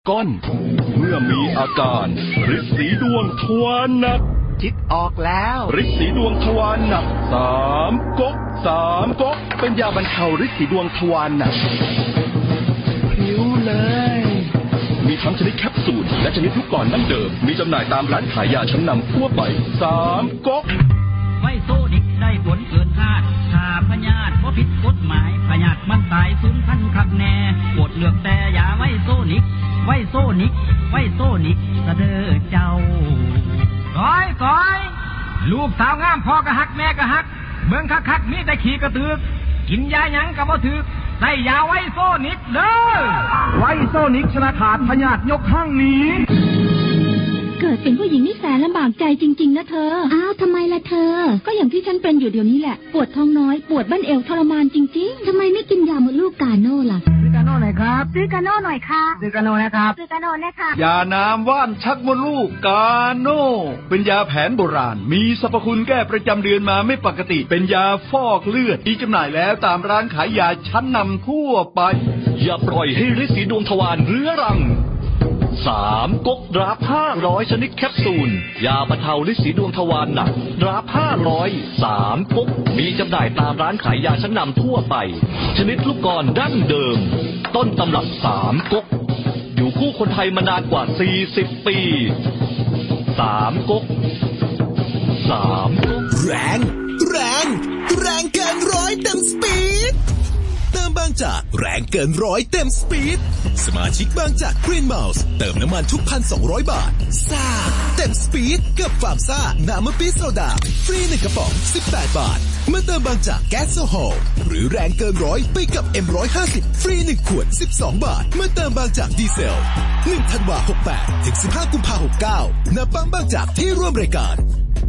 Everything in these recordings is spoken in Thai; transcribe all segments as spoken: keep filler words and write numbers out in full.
ก้อนเมื่อมีอาการฤทธิ์สีดวงทวารหนักคิดออกแล้วฤทธิ์สีดวงทวารหนักสามก๊กสามก๊กเป็นยาบรรเทาฤทธิ์สีดวงทวารหนักผิวเลยมีทั้งชนิดแคปซูลและชนิดลูกกลอนดั้งเดิมมีจำหน่ายตามร้านขายยาชั้นนำทั่วไปสามก๊กไวโซนิกได้ผลเกินคาดถ้าพยาธิบ่ผิดกฎหมายพยาธิมันตายสูญพันธุ์คักแน่โปรดเลือกแต่ยาไวโซนิกไวโซนิกไวโซนิกกระเด้อเจ้าก้อยก้อยลูกสาวงามพ่อก็ฮักแม่ก็ฮักเมืองคักๆมีแต่ขี้กระตือกกินยาหยังก็บ่ถึกใส่ยาไวโซนิกเด้อไวโซนิกชนะขาดพยาธิยกข้างนี้เกิดเป็นผู้หญิงนี่แสนลำบากใจจริงๆนะเธออ้าวทำไมล่ะเธอก็อย่างที่ฉันเป็นอยู่เดี๋ยวนี้แหละปวดท้องน้อยปวดบั้นเอวทรมานจริงๆทำไมไม่กินยาหมดลูกกาโน่ล่ะซื้อกาโน่หน่อยครับซื้อกาโน่หน่อยค่ะซื้อกาโน่นะครับซื้อกาโน่นะคะยาน้ำว่านชักมดลูกกาโน่เป็นยาแผนโบราณมีสรรพคุณแก้ประจำเดือนมาไม่ปกติเป็นยาฟอกเลือดมีจำหน่ายแล้วตามร้านขายยาชั้นนำทั่วไปอย่าปล่อยให้ฤทธิ์สีดวงทวารเรื้อรังสามก๊กดราฟห้าร้อยชนิดแคปซูลยาบรรเทาฤทธิ์สีดวงทวารหนักดราฟห้าร้อยสามก๊กมีจำหน่ายตามร้านขายยาชั้นนำทั่วไปชนิดลูกกลอนดั้งเดิมต้นตำรับสามก๊กอยู่คู่คนไทยมานานกว่าสี่สิบปีสามก๊กสามก๊กแรงแรงแรงเกินร้อยเต็มสปีดเติมบางจากแรงเกินร้อยเต็มสปีดสมาชิกบางจากกรีนเมาส์เติมน้ำมันทุกพันสองร้อยบาทซ่าเต็มสปีดกับฟาร์มซ่าน้ำมะปี๊โซดาฟรีหนึ่งกระป๋องสิบแปดบาทเมื่อเติมบางจากแก๊สโซฮอลหรือแรงเกินร้อยไปกับ เอ็ม หนึ่งร้อยห้าสิบฟรีหนึ่งขวดสิบสองบาทเมื่อเติมบางจากดีเซลหนึ่งธันวาคมหกสิบแปดถึงสิบห้ากุมภาพันธ์หกสิบเก้าณปั๊มบางจากที่ร่วมรายการ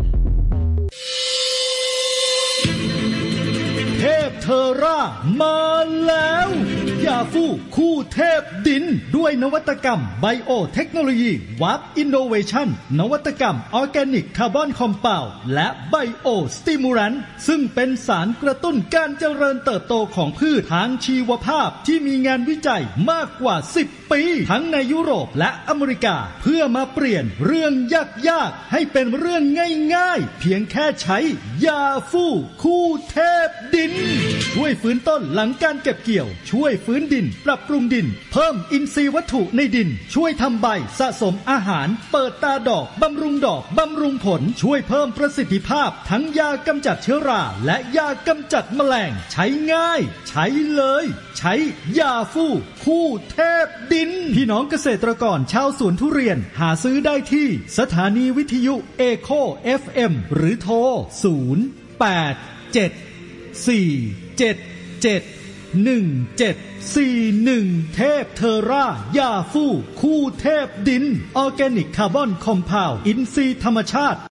เทพเทอร่ามาแล้วยาฟูคู่เทพดินด้วยนวัตกรรมไบโอเทคโนโลยีวับอินโนเวชั่นนวัตกรรมออร์แกนิกคาร์บอนคอมเพลและไบโอสติมูลันซึ่งเป็นสารกระตุ้นการเจริญเติบโตของพืชทางชีวภาพที่มีงานวิจัยมากกว่าสิบปีทั้งในยุโรปและอเมริกาเพื่อมาเปลี่ยนเรื่องยากๆให้เป็นเรื่องง่ายๆเพียงแค่ใช้ยาฟูคู่เทพดินช่วยฟื้นต้นหลังการเก็บเกี่ยวช่วยฟื้นดินปรับปรุงดินเพิ่มอินทรีย์วัตถุในดินช่วยทำใบสะสมอาหารเปิดตาดอกบำรุงดอกบำรุงผลช่วยเพิ่มประสิทธิภาพทั้งยากำจัดเชื้อราและยากำจัดแมลงใช้ง่ายใช้เลยใช้ยาฟูคู่เทพดินพี่น้องเกษตรกรชาวสวนทุเรียนหาซื้อได้ที่สถานีวิทยุเอโค เอฟ เอ็ม หรือโทรศูนย์ แปด เจ็ด สี่ เจ็ด เจ็ด หนึ่ง เจ็ด สี่ หนึ่งเทพเทอร่ายาฟูคู่เทพดินออร์แกนิกคาร์บอนคอมเพลอินทรีย์ธรรมชาติ